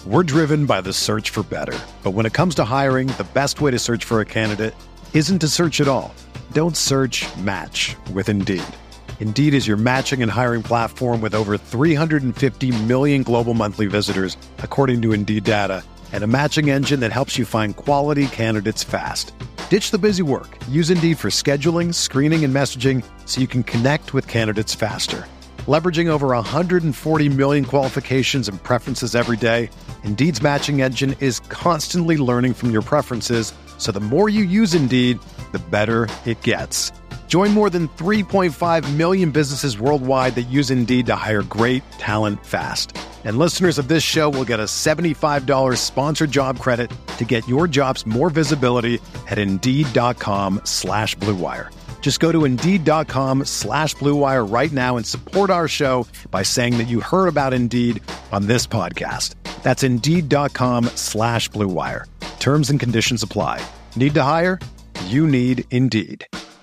We're driven by the search for better. But when it comes to hiring, the best way to search for a candidate isn't to search at all. Don't search, match with Indeed. Indeed is your matching and hiring platform with over 350 million global monthly visitors, according to Indeed data, and a matching engine that helps you find quality candidates fast. Ditch the busy work. Use Indeed for scheduling, screening, and messaging so you can connect with candidates faster. Leveraging over 140 million qualifications and preferences every day, Indeed's matching engine is constantly learning from your preferences, so the more you use Indeed, the better it gets. Join more than 3.5 million businesses worldwide that use Indeed to hire great talent fast. And listeners of this show will get a $75 sponsored job credit to get your jobs more visibility at Indeed.com/Blue Wire. Just go to Indeed.com/Blue Wire right now and support our show by saying that you heard about Indeed on this podcast. That's Indeed.com/Blue Wire. Terms and conditions apply. Need to hire? You need Indeed.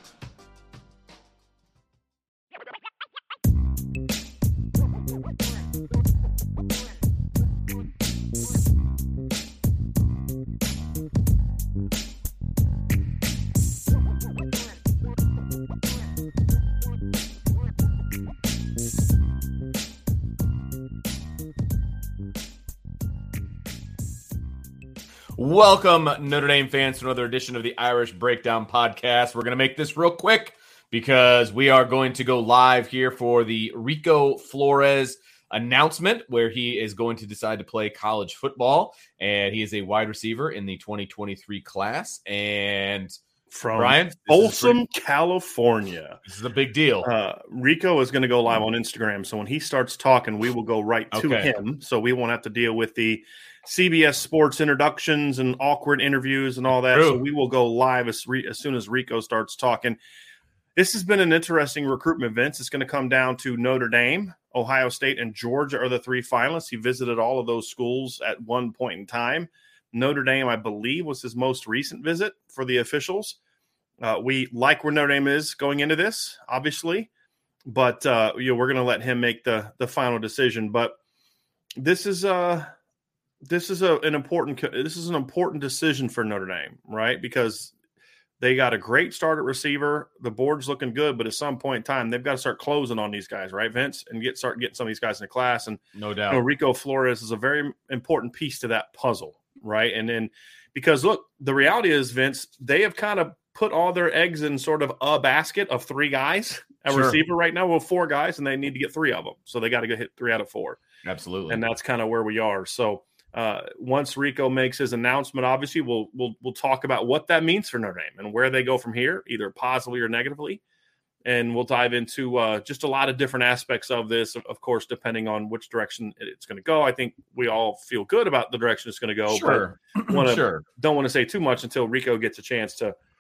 Welcome, Notre Dame fans, to another edition of the Irish Breakdown Podcast. We're going to make this real quick because we are going to go live here for the Rico Flores announcement, where he is going to decide to play college football, and he is a wide receiver in the 2023 class. And from Brian, Folsom, California. This is a big deal. Rico is going to go live on Instagram, so when he starts talking, we will go right to him, so we won't have to deal with the CBS Sports introductions and awkward interviews and all that. True. So we will go live as soon as Rico starts talking. This has been an interesting recruitment, Vince. It's going to come down to Notre Dame, Ohio State, and Georgia are the three finalists. He visited all of those schools at one point in time. Notre Dame, I believe, was his most recent visit for the officials. We like where Notre Dame is going into this, obviously, but we're going to let him make the final decision. But this is an important decision for Notre Dame, right? Because they got a great start at receiver. The board's looking good, but at some point in time, they've got to start closing on these guys, right, Vince? And start getting some of these guys in the class. And no doubt, Rico Flores is a very important piece to that puzzle, right? And then because look, the reality is, Vince, they have kind of put all their eggs in sort of a basket of three guys at receiver right now. Well, four guys, and they need to get three of them, so they got to go hit 3 out of 4. Absolutely, and that's kind of where we are. So. Once Rico makes his announcement, obviously we'll talk about what that means for Notre Dame and where they go from here, either positively or negatively. And we'll dive into just a lot of different aspects of this, of course, depending on which direction it's going to go. I think we all feel good about the direction it's going to go. Sure. But don't want to say too much until Rico gets a chance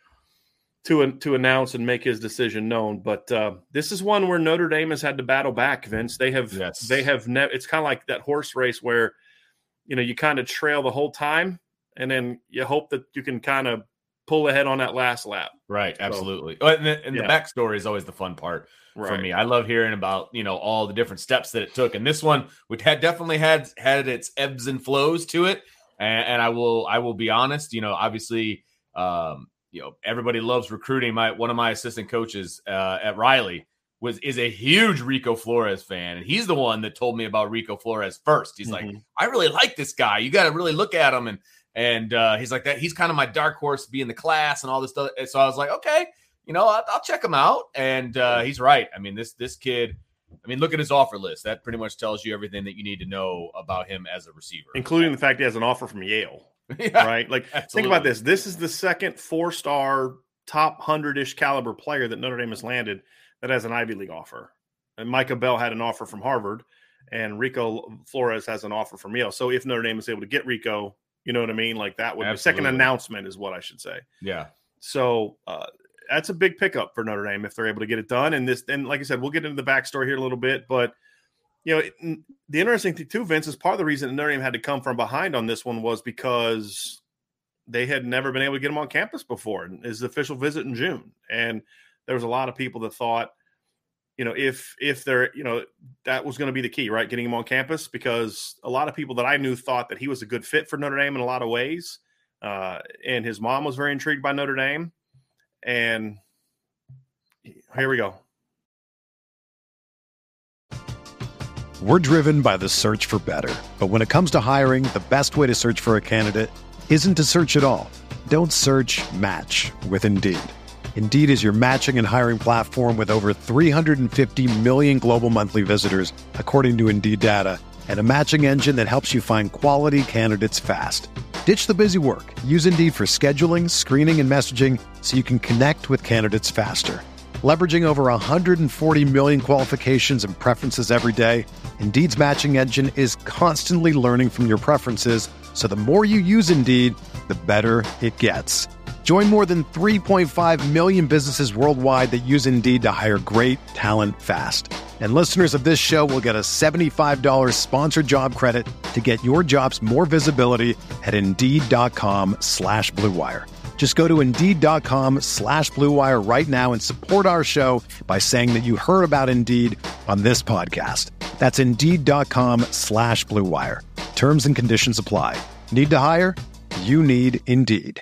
to announce and make his decision known. But this is one where Notre Dame has had to battle back, Vince. It's kind of like that horse race where you kind of trail the whole time, and then you hope that you can kind of pull ahead on that last lap. Right, absolutely. So, and the backstory is always the fun part for me. I love hearing about, all the different steps that it took. And this one, which definitely had its ebbs and flows to it. And I will be honest, obviously, everybody loves recruiting. One of my assistant coaches at Riley is a huge Rico Flores fan, and he's the one that told me about Rico Flores first. He's like, I really like this guy. You got to really look at him, and he's like that. He's kind of my dark horse to be in the class and all this stuff. And so I was like, okay, I'll check him out. And he's right. I mean, this kid. I mean, look at his offer list. That pretty much tells you everything that you need to know about him as a receiver, including the fact he has an offer from Yale. Yeah, right? Like, absolutely. Think about this. This is the second 4-star top 100-ish caliber player that Notre Dame has landed that has an Ivy League offer. And Micah Bell had an offer from Harvard, and Rico Flores has an offer from Yale. So if Notre Dame is able to get Rico, you know what I mean? Like that would be second announcement is what I should say. Yeah. So that's a big pickup for Notre Dame if they're able to get it done. And like I said, we'll get into the backstory here in a little bit, but the interesting thing too, Vince, is part of the reason that Notre Dame had to come from behind on this one was because they had never been able to get him on campus before. His official visit in June. And there was a lot of people that thought, if they're, that was going to be the key, right? Getting him on campus, because a lot of people that I knew thought that he was a good fit for Notre Dame in a lot of ways. And his mom was very intrigued by Notre Dame. And here we go. We're driven by the search for better. But when it comes to hiring, the best way to search for a candidate isn't to search at all. Don't search, match with Indeed. Indeed is your matching and hiring platform with over 350 million global monthly visitors, according to Indeed data, and a matching engine that helps you find quality candidates fast. Ditch the busy work. Use Indeed for scheduling, screening, and messaging so you can connect with candidates faster. Leveraging over 140 million qualifications and preferences every day, Indeed's matching engine is constantly learning from your preferences, so the more you use Indeed, the better it gets. Join more than 3.5 million businesses worldwide that use Indeed to hire great talent fast. And listeners of this show will get a $75 sponsored job credit to get your jobs more visibility at Indeed.com/Blue Wire. Just go to Indeed.com/Blue Wire right now and support our show by saying that you heard about Indeed on this podcast. That's Indeed.com/Blue Wire. Terms and conditions apply. Need to hire? You need Indeed.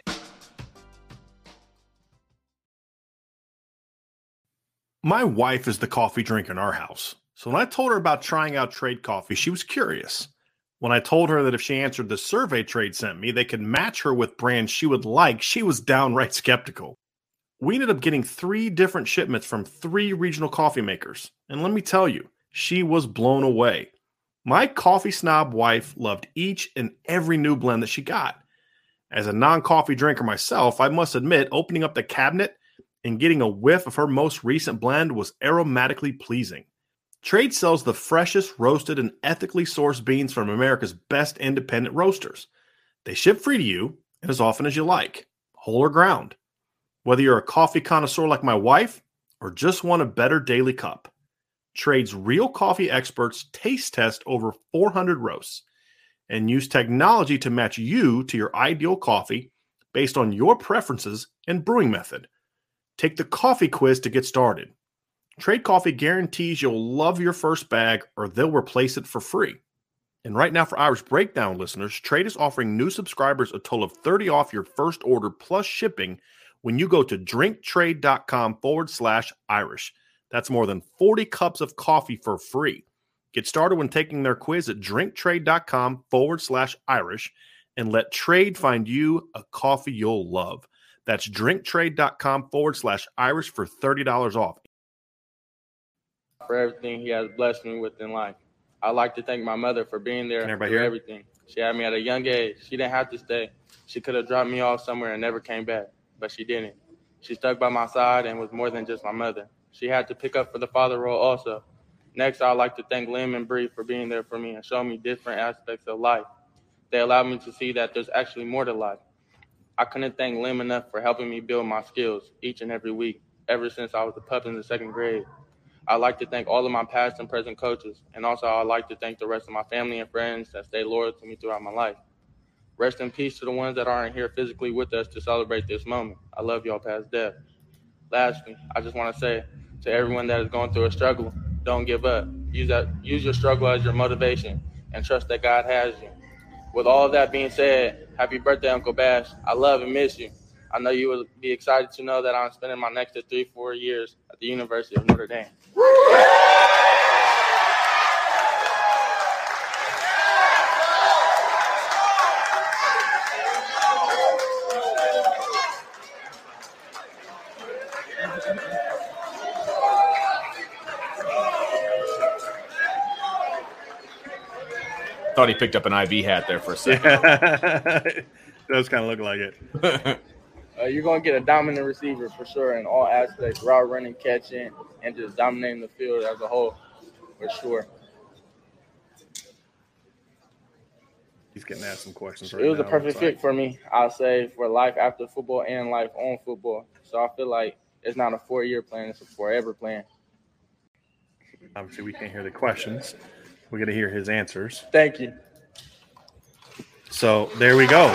My wife is the coffee drinker in our house. So when I told her about trying out Trade Coffee, she was curious. When I told her that if she answered the survey Trade sent me, they could match her with brands she would like, she was downright skeptical. We ended up getting 3 different shipments from 3 regional coffee makers. And let me tell you, she was blown away. My coffee snob wife loved each and every new blend that she got. As a non-coffee drinker myself, I must admit, opening up the cabinet and getting a whiff of her most recent blend was aromatically pleasing. Trade sells the freshest roasted and ethically sourced beans from America's best independent roasters. They ship free to you and as often as you like, whole or ground. Whether you're a coffee connoisseur like my wife or just want a better daily cup, Trade's real coffee experts taste test over 400 roasts and use technology to match you to your ideal coffee based on your preferences and brewing method. Take the coffee quiz to get started. Trade Coffee guarantees you'll love your first bag or they'll replace it for free. And right now for Irish Breakdown listeners, Trade is offering new subscribers a total of $30 off your first order plus shipping when you go to drinktrade.com/Irish. That's more than 40 cups of coffee for free. Get started when taking their quiz at drinktrade.com/Irish and let Trade find you a coffee you'll love. That's drinktrade.com/Irish for $30 off. For everything he has blessed me with in life. I'd like to thank my mother for being there for everything. She had me at a young age. She didn't have to stay. She could have dropped me off somewhere and never came back, but she didn't. She stuck by my side and was more than just my mother. She had to pick up for the father role also. Next, I'd like to thank Lim and Bree for being there for me and showing me different aspects of life. They allowed me to see that there's actually more to life. I couldn't thank Lim enough for helping me build my skills each and every week, ever since I was a pup in the 2nd grade. I'd like to thank all of my past and present coaches, and also I'd like to thank the rest of my family and friends that stayed loyal to me throughout my life. Rest in peace to the ones that aren't here physically with us to celebrate this moment. I love y'all past death. Lastly, I just want to say to everyone that is going through a struggle, don't give up. Use your struggle as your motivation and trust that God has you. With all of that being said, happy birthday, Uncle Bash. I love and miss you. I know you will be excited to know that I'm spending my next 3-4 years at the University of Notre Dame. Thought he picked up an IB hat there for a second. It does kind of look like it. You're going to get a dominant receiver for sure in all aspects, route running, catching, and just dominating the field as a whole for sure. He's getting asked some questions right now. It was a perfect fit for me, I'll say, for life after football and life on football. So I feel like it's not a 4-year plan, it's a forever plan. Obviously, we can't hear the questions. We got to hear his answers. Thank you. So there we go.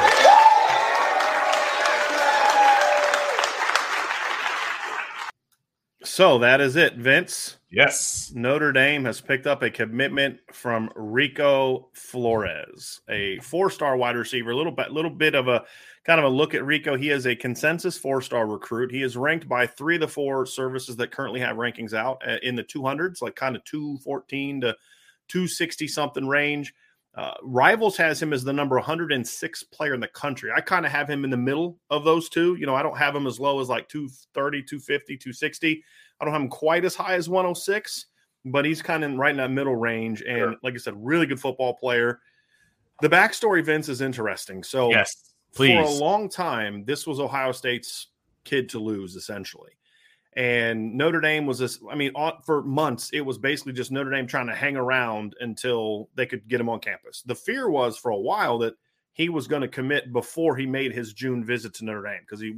So that is it, Vince. Yes. Notre Dame has picked up a commitment from Rico Flores, a 4-star wide receiver. A little bit of a kind of a look at Rico. He is a consensus 4-star recruit. He is ranked by 3 of the 4 services that currently have rankings out in the 200s, like kind of 214 to 260 something range. Rivals has him as the number 106 player in the country. I kind of have him in the middle of those two. I don't have him as low as like 230, 250, 260. I don't have him quite as high as 106, but he's kind of right in that middle range. And sure. Like I said, really good football player. The backstory, Vince, is interesting. So yes, please. For a long time, this was Ohio State's kid to lose, essentially. And Notre Dame was this, for months, it was basically just Notre Dame trying to hang around until they could get him on campus. The fear was for a while that he was going to commit before he made his June visit to Notre Dame, because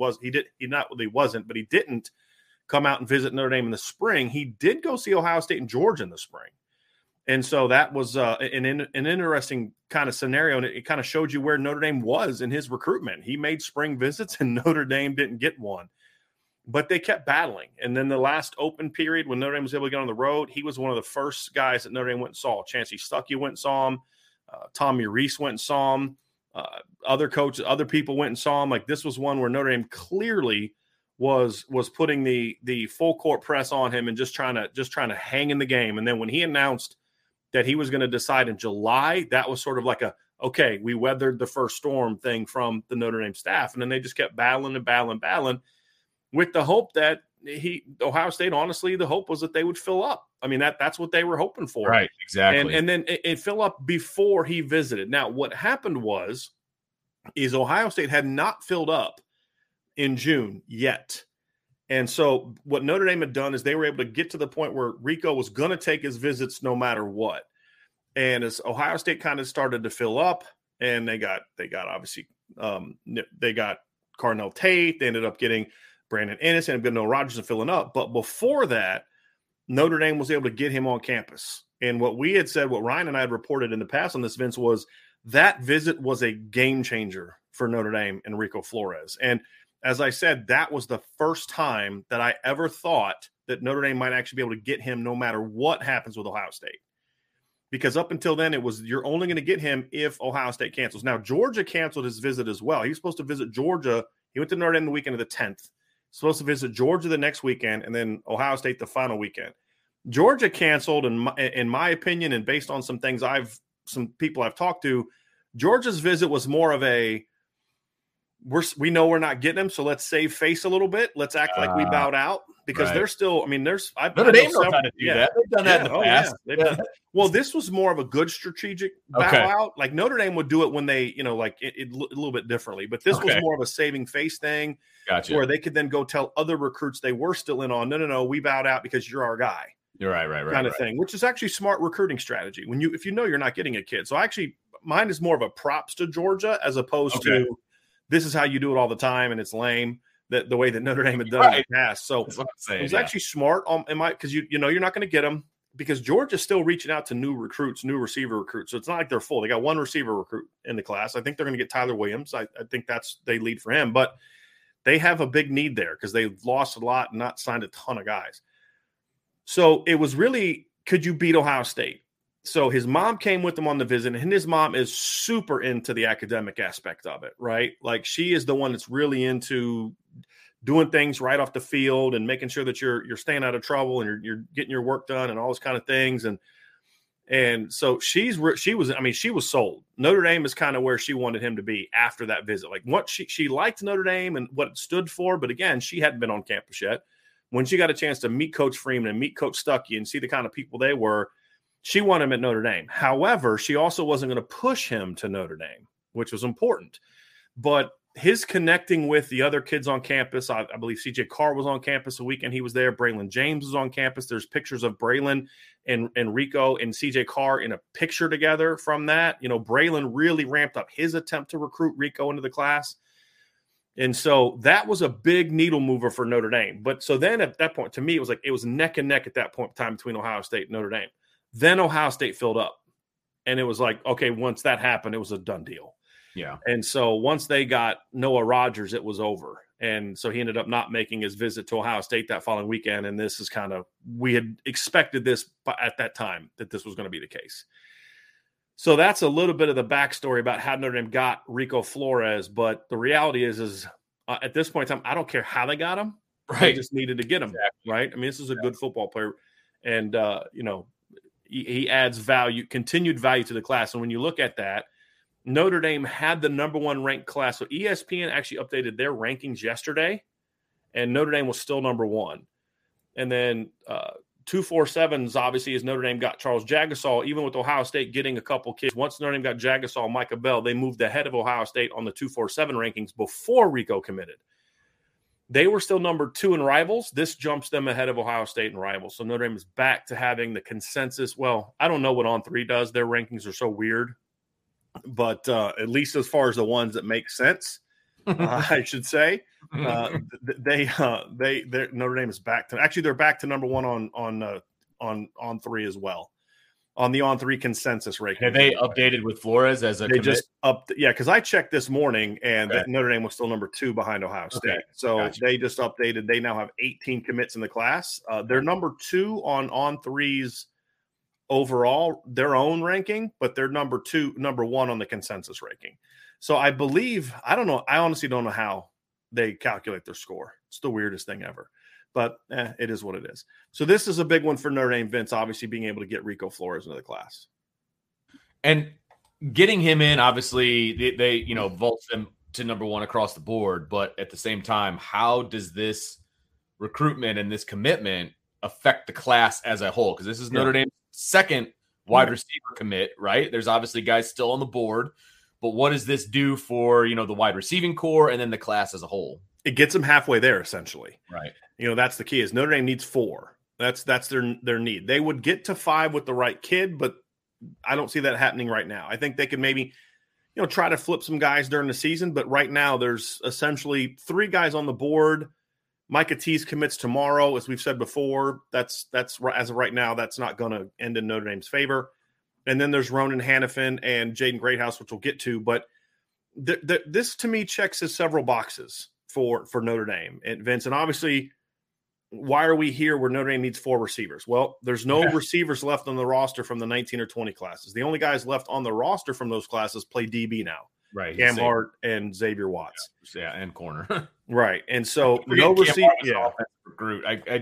he didn't come out and visit Notre Dame in the spring. He did go see Ohio State and Georgia in the spring. And so that was an interesting kind of scenario, and it kind of showed you where Notre Dame was in his recruitment. He made spring visits, and Notre Dame didn't get one. But they kept battling. And then the last open period when Notre Dame was able to get on the road, he was one of the first guys that Notre Dame went and saw. Chancey Stuckey went and saw him. Tommy Rees went and saw him. Other coaches, other people went and saw him. Like, this was one where Notre Dame clearly was putting the full court press on him and just trying to hang in the game. And then when he announced that he was going to decide in July, that was sort of like okay, we weathered the first storm thing from the Notre Dame staff. And then they just kept battling with the hope that Ohio State, honestly, the hope was that they would fill up. That's what they were hoping for. Right, exactly. And then it fill up before he visited. Now, what happened is Ohio State had not filled up in June yet. And so what Notre Dame had done is they were able to get to the point where Rico was going to take his visits no matter what. And as Ohio State kind of started to fill up, and they got obviously they got Carnell Tate, they ended up getting Brandon Ennis and Bill Rogers and filling up. But before that, Notre Dame was able to get him on campus. And what we had said, what Ryan and I had reported in the past on this, Vince, was that visit was a game changer for Notre Dame and Rico Flores. And as I said, that was the first time that I ever thought that Notre Dame might actually be able to get him no matter what happens with Ohio State. Because up until then, it was you're only going to get him if Ohio State cancels. Now, Georgia canceled his visit as well. He was supposed to visit Georgia. He went to Notre Dame the weekend of the 10th. Supposed to visit Georgia the next weekend, and then Ohio State the final weekend. Georgia canceled, in my opinion, and based on some people I've talked to, Georgia's visit was more of a we know we're not getting him, so let's save face a little bit. Let's act like we bowed out, because they're still. Notre Dame knows how to do that. They've done that in the past. Yeah. Well, this was more of a good strategic bow out. Like Notre Dame would do it when they, a little bit differently, but this was more of a saving face thing. Gotcha. Where they could then go tell other recruits they were still in on. No, we bowed out because you're our guy. You're right. Kind of thing, which is actually smart recruiting strategy. If you're not getting a kid. So actually, mine is more of a props to Georgia as opposed to this is how you do it all the time and it's lame. That the way that Notre Dame had done it in the past. So it was actually smart because you're not going to get them, because Georgia's still reaching out to new receiver recruits. So it's not like they're full. They got one receiver recruit in the class. I think they're going to get Tyler Williams. I think they lead for him, but they have a big need there because they've lost a lot and not signed a ton of guys. So it was really, could you beat Ohio State? So his mom came with him on the visit, and his mom is super into the academic aspect of it, right? Like, she is the one that's really into doing things right off the field and making sure that you're staying out of trouble and you're getting your work done and all those kind of things. And so she was sold. Notre Dame is kind of where she wanted him to be after that visit. Like, what she liked Notre Dame and what it stood for, but again, she hadn't been on campus yet. When she got a chance to meet Coach Freeman and meet Coach Stuckey and see the kind of people they were, she wanted him at Notre Dame. However, she also wasn't going to push him to Notre Dame, which was important. But his connecting with the other kids on campus, I believe CJ Carr was on campus a weekend. He was there. Braylon James was on campus. There's pictures of Braylon and Rico and CJ Carr in a picture together from that. Braylon really ramped up his attempt to recruit Rico into the class. And so that was a big needle mover for Notre Dame. But so then at that point, to me, it was neck and neck at that point in time between Ohio State and Notre Dame. Then Ohio State filled up. And it was like, okay, once that happened, it was a done deal. Yeah. And so once they got Noah Rogers, it was over. And so he ended up not making his visit to Ohio State that following weekend. And this is we had expected this at that time, that this was going to be the case. So that's a little bit of the backstory about how Notre Dame got Rico Flores. But the reality is at this point in time, I don't care how they got him. Right. They just needed to get him. Exactly. Right. I mean, this is a good football player. And, he adds value, continued value to the class. And when you look at that, Notre Dame had the number 1 ranked class. So ESPN actually updated their rankings yesterday, and Notre Dame was still number 1. And then 247s, obviously, as Notre Dame got Charles Jagusah, even with Ohio State getting a couple kids. Once Notre Dame got Jagusah and Micah Bell, they moved ahead of Ohio State on the 247 rankings before Rico committed. They were still number 2 in Rivals. This jumps them ahead of Ohio State in Rivals. So Notre Dame is back to having the consensus. Well, I don't know what On3 does. Their rankings are so weird. But at least as far as the ones that make sense, I should say, Notre Dame is back to. Actually, they're back to number 1 on 3 as well. On the On3 consensus ranking. Have they updated with Flores as a commit? Just because I checked this morning and that Notre Dame was still number 2 behind Ohio State. Okay. So They just updated. They now have 18 commits in the class. They're number 2 on 3's overall, their own ranking, but they're number 1 on the consensus ranking. So I believe, I don't know, I honestly don't know how they calculate their score. It's the weirdest thing ever. But it is what it is. So this is a big one for Notre Dame, Vince, obviously being able to get Rico Flores into the class. And getting him in, obviously, they vault them to number 1 across the board. But at the same time, how does this recruitment and this commitment affect the class as a whole? Because this is Notre Dame's second wide receiver commit, right? There's obviously guys still on the board. But what does this do for, the wide receiving core and then the class as a whole? It gets them halfway there, essentially. Right. That's the key is Notre Dame needs 4. That's their need. They would get to 5 with the right kid, but I don't see that happening right now. I think they could maybe, try to flip some guys during the season, but right now there's essentially 3 guys on the board. Micah Tease commits tomorrow, as we've said before. That's as of right now, that's not going to end in Notre Dame's favor. And then there's Ronan Hannafin and Jaden Greathouse, which we'll get to. But this to me checks several boxes for Notre Dame and Vince. And obviously, why are we here where Notre Dame needs 4 receivers? Well, there's no receivers left on the roster from the 19 or 20 classes. The only guys left on the roster from those classes play DB now. Right. Cam Hart and Xavier Watts. Yeah, and corner. Right. And so no receiver. Recruit.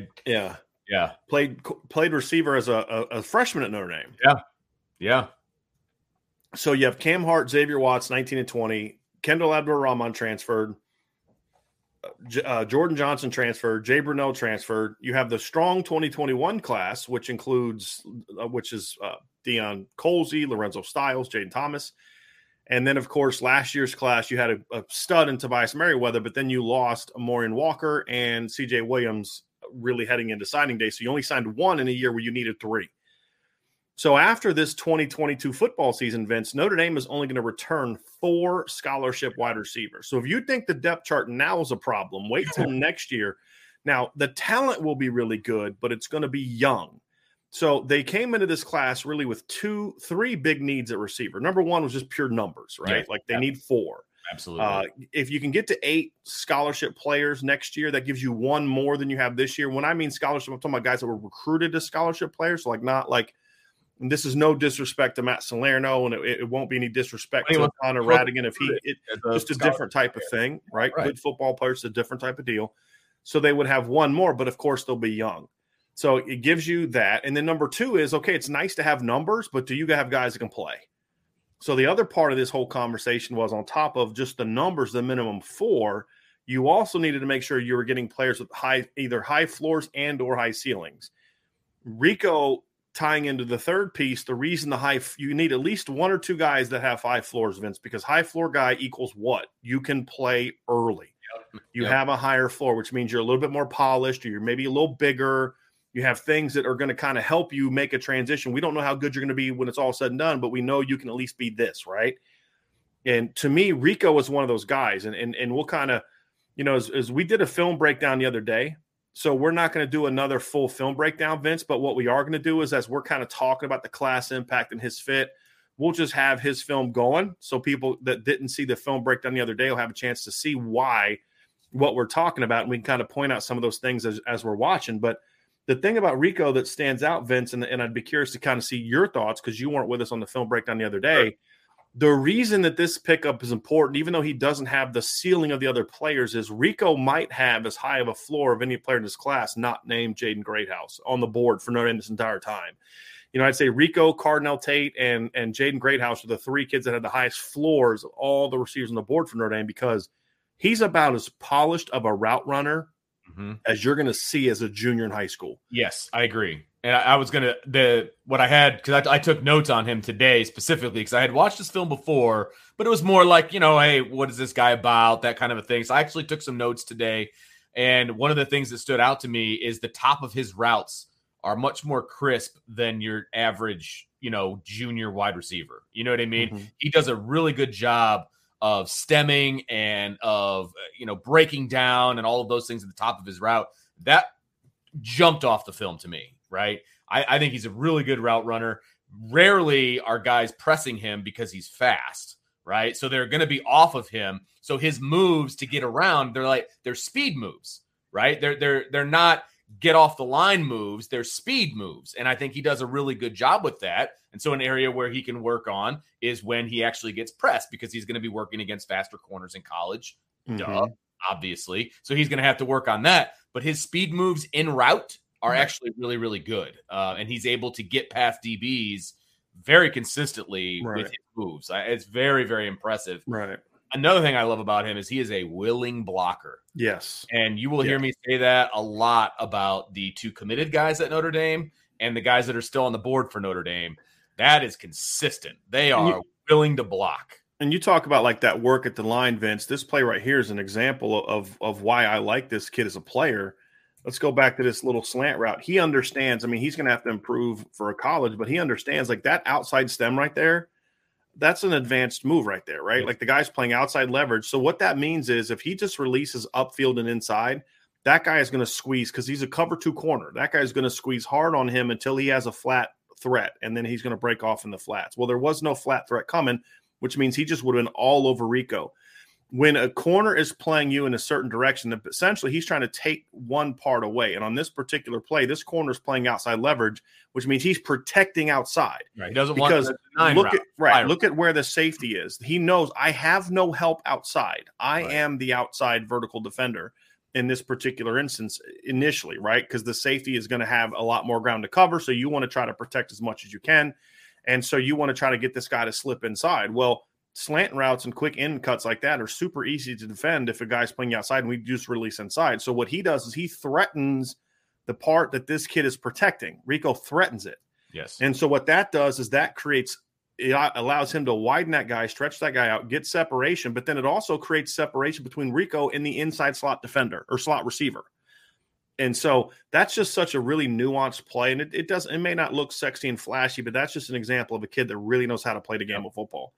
Played receiver as a freshman at Notre Dame. Yeah. So you have Cam Hart, Xavier Watts, 19 and 20. Kendall Abdur-Rahman transferred. Jordan Johnson transferred. Jay Brunell transferred. You have the strong 2021 class, which is Deion Colsey, Lorenzo Styles, Jaden Thomas. And then, of course, last year's class, you had a stud in Tobias Merriweather, but then you lost Morian Walker and C.J. Williams really heading into signing day. So you only signed 1 in a year where you needed 3. So after this 2022 football season, Vince, Notre Dame is only going to return 4 scholarship wide receivers. So if you think the depth chart now is a problem, wait till next year. Now, the talent will be really good, but it's going to be young. So they came into this class really with 3 big needs at receiver. Number 1 was just pure numbers, right? Yeah, they need 4. Absolutely. If you can get to 8 scholarship players next year, that gives you 1 more than you have this year. When I mean scholarship, I'm talking about guys that were recruited as scholarship players. So not like – and this is no disrespect to Matt Salerno, and it won't be any disrespect to Connor Radigan if just a different type of thing, right? Good football players, a different type of deal. So they would have 1 more, but of course they'll be young. So it gives you that. And then number 2 is, okay, it's nice to have numbers, but do you have guys that can play? So the other part of this whole conversation was on top of just the numbers, the minimum 4, you also needed to make sure you were getting players with either high floors and or high ceilings. Rico, tying into the third piece, the reason you need at least 1 or 2 guys that have high floors, Vince, because high floor guy equals what? You can play early. You have a higher floor, which means you're a little bit more polished, or you're maybe a little bigger. You have things that are going to kind of help you make a transition. We don't know how good you're going to be when it's all said and done, but we know you can at least be this, right? And to me, Rico is one of those guys. And we'll kind of, as we did a film breakdown the other day, so we're not going to do another full film breakdown, Vince, but what we are going to do is, as we're kind of talking about the class impact and his fit, we'll just have his film going. So people that didn't see the film breakdown the other day will have a chance to see why, what we're talking about, and we can kind of point out some of those things as we're watching. But the thing about Rico that stands out, Vince, and I'd be curious to kind of see your thoughts because you weren't with us on the film breakdown the other day. Sure. The reason that this pickup is important, even though he doesn't have the ceiling of the other players, is Rico might have as high of a floor of any player in this class not named Jaden Greathouse on the board for Notre Dame this entire time. You know, I'd say Rico, Cardinal Tate, and Jaden Greathouse are the three kids that had the highest floors of all the receivers on the board for Notre Dame because he's about as polished of a route runner as you're going to see as a junior in high school. Yes, I agree. And I was going to what I had, because I took notes on him today specifically because I had watched this film before, but it was more like, you know, hey, what is this guy about? That kind of a thing. So I actually took some notes today. And one of the things that stood out to me is the top of his routes are much more crisp than your average, you know, junior wide receiver. You know what I mean? He does a really good job of stemming and of, you know, breaking down and all of those things at the top of his route. That jumped off the film to me. Right. I think he's a really good route runner. Rarely are guys pressing him because he's fast. Right. So they're going to be off of him. So his moves to get around, they're speed moves. Right. They're not get off the line moves. They're speed moves. And I think he does a really good job with that. And so an area where he can work on is when he actually gets pressed because he's going to be working against faster corners in college. Duh, obviously. So he's going to have to work on that. But his speed moves in route are actually really, really good. And he's able to get past DBs very consistently with his moves. It's very, very impressive. Right. Another thing I love about him is he is a willing blocker. Yes. And you will hear me say that a lot about the two committed guys at Notre Dame and the guys that are still on the board for Notre Dame. That is consistent. They are willing to block. And you talk about like that work at the line, Vince. This play right here is an example of why I like this kid as a player. Let's go back to this little slant route. He understands. I mean, he's going to have to improve for a college, but he understands like that outside stem right there. That's an advanced move right there, right? Like the guy's playing outside leverage. So what that means is if he just releases upfield and inside, that guy is going to squeeze because he's a cover two corner. That guy's going to squeeze hard on him until he has a flat threat, and then he's going to break off in the flats. Well, there was no flat threat coming, which means he just would have been all over Rico. When a corner is playing you in a certain direction, essentially he's trying to take one part away. And on this particular play, this corner is playing outside leverage, which means he's protecting outside. Right. He doesn't because want look at where the safety is. He knows I have no help outside. I am the outside vertical defender in this particular instance initially, right? Because the safety is going to have a lot more ground to cover. So you want to try to protect as much as you can. And so you want to try to get this guy to slip inside. Well, slant routes and quick in cuts like that are super easy to defend if a guy's playing outside and we just release inside. So what he does is he threatens the part that this kid is protecting. Rico threatens it. Yes. And so what that does is that it allows him to widen that guy, stretch that guy out, get separation, but then it also creates separation between Rico and the inside slot defender or slot receiver. And so that's just such a really nuanced play. And it may not look sexy and flashy, but that's just an example of a kid that really knows how to play the game of football.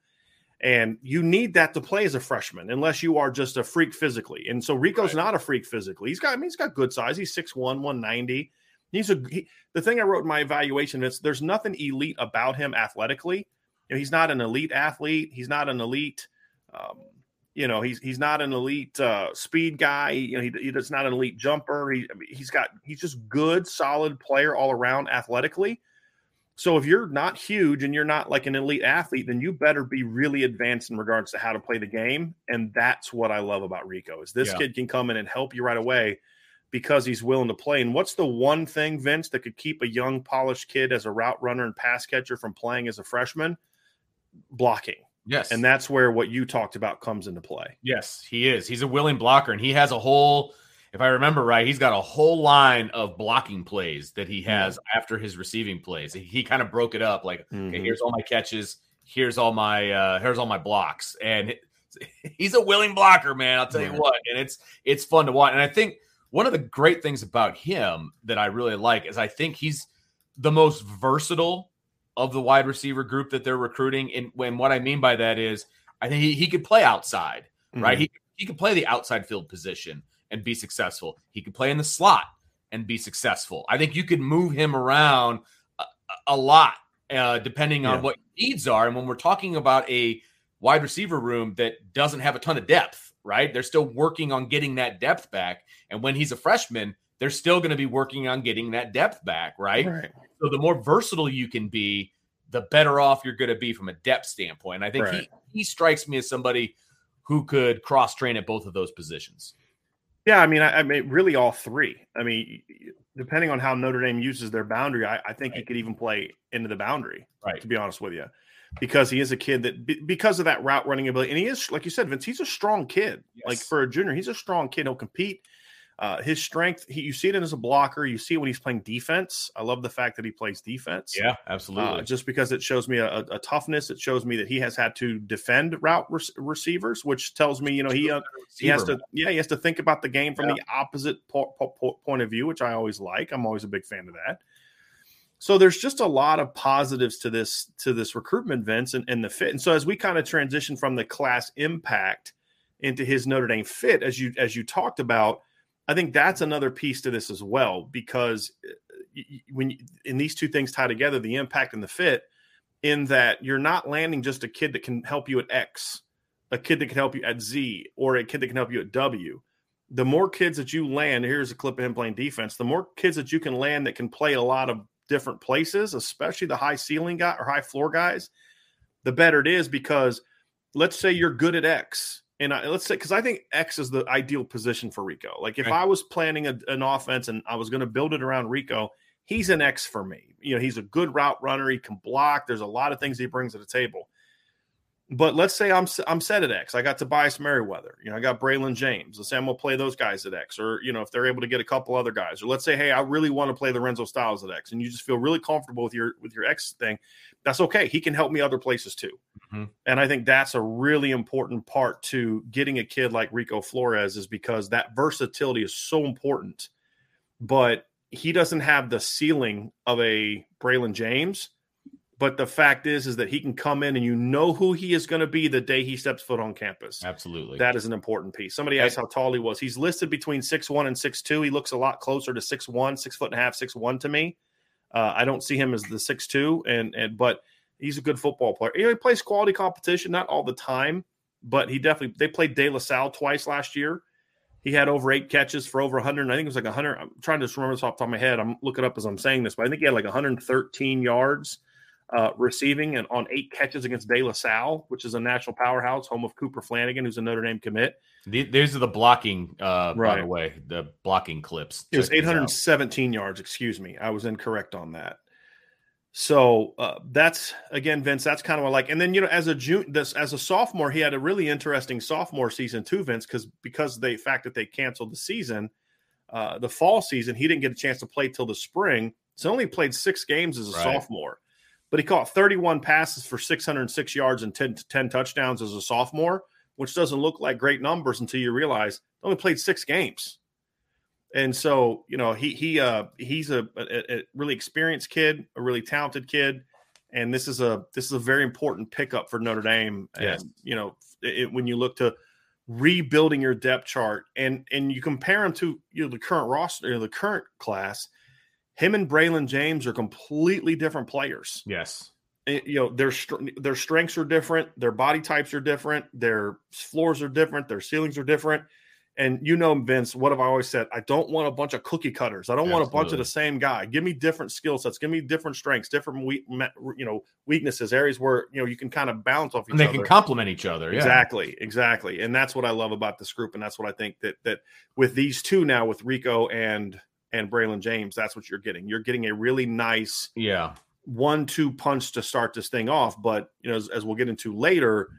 And you need that to play as a freshman, unless you are just a freak physically. And so Rico's not a freak physically. He's got good size. He's 6'1", 190. The thing I wrote in my evaluation is there's nothing elite about him athletically. You know, he's not an elite athlete. He's not an elite, he's not an elite speed guy. You know, he's not an elite jumper. He's just good, solid player all around athletically. So if you're not huge and you're not like an elite athlete, then you better be really advanced in regards to how to play the game. And that's what I love about Rico is this kid can come in and help you right away because he's willing to play. And what's the one thing, Vince, that could keep a young, polished kid as a route runner and pass catcher from playing as a freshman? Blocking. Yes. And that's where what you talked about comes into play. Yes, he is. He's a willing blocker, and he has a whole – if I remember right, he's got a whole line of blocking plays that he has after his receiving plays. He kind of broke it up like, okay, here's all my catches, here's all my blocks, and he's a willing blocker, man. I'll tell you what, and it's fun to watch. And I think one of the great things about him that I really like is I think he's the most versatile of the wide receiver group that they're recruiting. And what I mean by that is I think he could play outside, right? He could play the outside field position and be successful. He could play in the slot and be successful. I think you could move him around a lot depending on what needs are. And when we're talking about a wide receiver room that doesn't have a ton of depth, right? They're still working on getting that depth back. And when he's a freshman, they're still going to be working on getting that depth back, right? So the more versatile you can be, the better off you're going to be from a depth standpoint. I think he strikes me as somebody who could cross-train at both of those positions. Yeah, I mean, really all three. I mean, depending on how Notre Dame uses their boundary, I think he could even play into the boundary, to be honest with you, because he is a kid that, because of that route running ability, and he is, like you said, Vince, he's a strong kid. Yes. Like for a junior, he's a strong kid. He'll compete. His strength, you see it as a blocker. You see it when he's playing defense. I love the fact that he plays defense. Yeah, absolutely. Just because it shows me a toughness. It shows me that he has had to defend route receivers, which tells me, he has to think about the game from the opposite point of view, which I always like. I'm always a big fan of that. So there's just a lot of positives to this recruitment, Vince, and the fit. And so as we kind of transition from the class impact into his Notre Dame fit, as you talked about, I think that's another piece to this as well, because in these two things tie together, the impact and the fit, in that you're not landing just a kid that can help you at X, a kid that can help you at Z, or a kid that can help you at W. The more kids that you land, here's a clip of him playing defense, the more kids that you can land that can play a lot of different places, especially the high ceiling guy or high floor guys, the better it is, because let's say you're good at X. And let's say, because I think X is the ideal position for Rico. Like if I was planning an offense and I was going to build it around Rico, he's an X for me. He's a good route runner. He can block. There's a lot of things he brings to the table. But let's say I'm set at X. I got Tobias Merriweather. I got Braylon James. Let's say I'm going to play those guys at X. Or, if they're able to get a couple other guys. Or let's say, hey, I really want to play Lorenzo Styles at X. And you just feel really comfortable with your X thing. That's okay. He can help me other places too. Mm-hmm. And I think that's a really important part to getting a kid like Rico Flores, is because that versatility is so important. But he doesn't have the ceiling of a Braylon James. But the fact is that he can come in and who he is going to be the day he steps foot on campus. Absolutely. That is an important piece. Somebody asked how tall he was. He's listed between 6'1" and 6'2". He looks a lot closer to 6'1", 6'5", 6'1" to me. I don't see him as the 6'2", but he's a good football player. He plays quality competition, not all the time, but they played De La Salle twice last year. He had over 8 catches for over 100. I think it was like 100. I'm trying to just remember this off the top of my head. I'm looking up as I'm saying this, but I think he had like 113 yards receiving and on 8 catches against De La Salle, which is a national powerhouse, home of Cooper Flanagan, who's a Notre Dame commit. These are the blocking, by the way, the blocking clips. It was 817 yards. Excuse me. I was incorrect on that. So that's, again, Vince, that's kind of what I like. And then, as a sophomore, he had a really interesting sophomore season too, Vince, because of the fact that they canceled the season, the fall season, he didn't get a chance to play till the spring. So only played 6 games as a sophomore. But he caught 31 passes for 606 yards and 10 touchdowns as a sophomore, which doesn't look like great numbers until you realize he only played 6 games. And so, he's a really experienced kid, a really talented kid, and this is a very important pickup for Notre Dame. Yes. And when you look to rebuilding your depth chart and you compare him to the current roster, the current class. Him and Braylon James are completely different players. Yes. Their strengths are different. Their body types are different. Their floors are different. Their ceilings are different. And Vince, what have I always said? I don't want a bunch of cookie cutters. I don't want a bunch of the same guy. Give me different skill sets. Give me different strengths, different weaknesses, areas where you can kind of bounce off each other. And they can complement each other. Yeah. Exactly. And that's what I love about this group. And that's what I think that with these two now, with Rico and Braylon James, that's what you're getting. You're getting a really nice 1-2 punch to start this thing off. But as we'll get into later,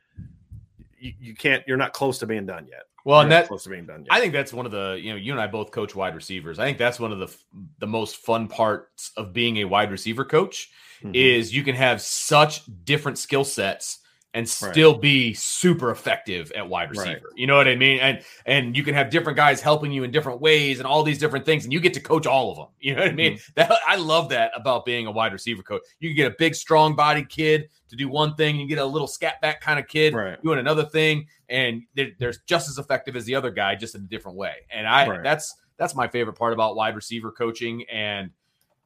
you're not close to being done yet. Well, and close to being done yet. I think that's one of the, you and I both coach wide receivers. I think that's one of the most fun parts of being a wide receiver coach is you can have such different skill sets and still be super effective at wide receiver. Right. You know what I mean? And you can have different guys helping you in different ways and all these different things, and you get to coach all of them. You know what I mean? I love that about being a wide receiver coach. You can get a big, strong-bodied kid to do one thing, and you get a little scat back kind of kid doing another thing, and they're just as effective as the other guy, just in a different way. And that's my favorite part about wide receiver coaching. And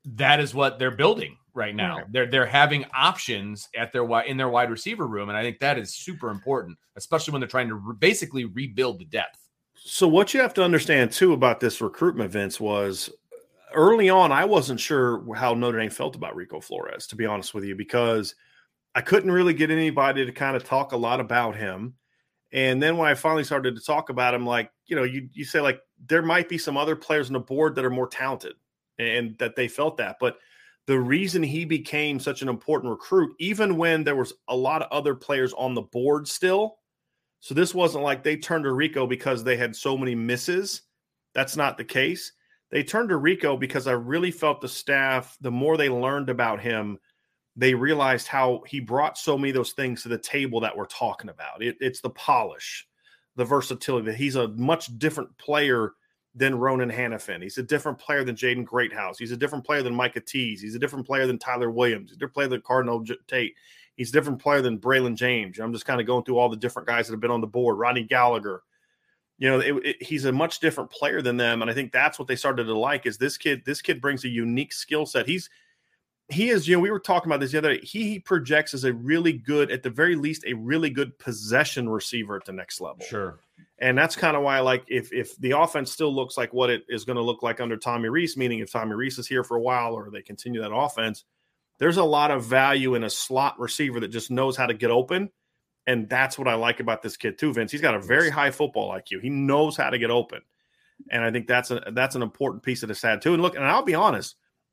that is what they're building right now. Right. They're having options in their wide receiver room, and I think that is super important, especially when they're trying to basically rebuild the depth. So what you have to understand too about this recruitment, Vince, was early on I wasn't sure how Notre Dame felt about Rico Flores, to be honest with you, because I couldn't really get anybody to kind of talk a lot about him. And then when I finally started to talk about him, like, you say like there might be some other players on the board that are more talented and that they felt that. But the reason he became such an important recruit, even when there was a lot of other players on the board still, so this wasn't like they turned to Rico because they had so many misses. That's not the case. They turned to Rico because I really felt the staff, the more they learned about him, they realized how he brought so many of those things to the table that we're talking about. It's the polish, the versatility, that he's a much different player than Ronan Hannafin. He's a different player than Jaden Greathouse. He's a different player than Micah Tease. He's a different player than Tyler Williams. He's a different player than Cardinal Tate. He's a different player than Braylon James. I'm just kind of going through all the different guys that have been on the board. Rodney Gallagher. He's a much different player than them, and I think that's what they started to like. Is this kid brings a unique skill set. He is, we were talking about this the other day. He projects as a really good, at the very least, a really good possession receiver at the next level. Sure. And that's kind of why I like if the offense still looks like what it is going to look like under Tommy Rees, meaning if Tommy Rees is here for a while or they continue that offense, there's a lot of value in a slot receiver that just knows how to get open. And that's what I like about this kid too, Vince. He's got a very high football IQ. He knows how to get open. And I think that's an important piece of the stat too. And look, and I'll be honest,